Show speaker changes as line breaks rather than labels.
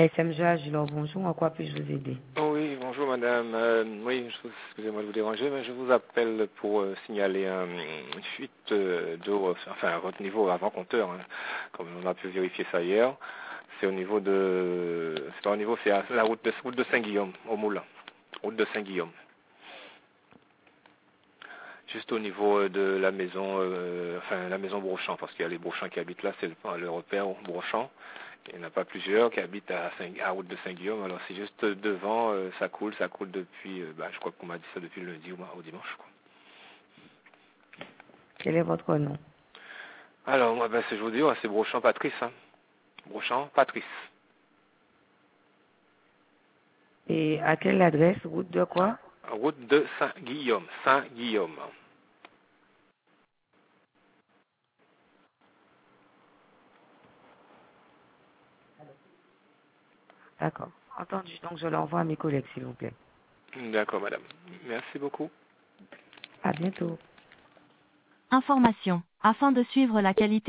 SMG Agilor, bonjour, en quoi puis-je vous aider?
Oui, bonjour madame. Oui, excusez-moi de vous déranger, mais je vous appelle pour signaler une fuite d'eau, enfin à votre niveau avant-compteur, hein, comme on a pu vérifier ça hier. C'est au niveau de... C'est pas au niveau, c'est à la route de Saint-Guillaume, au Moulin. Route de Saint-Guillaume. Juste au niveau de la maison, enfin la maison Brochant, parce qu'il y a les Brochants qui habitent là, c'est le repère Brochant. Il n'y en a pas plusieurs qui habitent à route de Saint-Guillaume. Alors c'est juste devant, ça coule depuis, je crois qu'on m'a dit ça depuis le lundi au dimanche. Quoi.
Quel est votre nom?
Alors moi, je vous dis, c'est Brochant Patrice. Hein. Brochant Patrice.
Et à quelle adresse? Route de quoi?
Route de Saint-Guillaume. Saint-Guillaume.
D'accord. Entendu. Donc, je l'envoie à mes collègues, s'il vous plaît.
D'accord, madame. Merci beaucoup.
À bientôt.
Information. Afin de suivre la qualité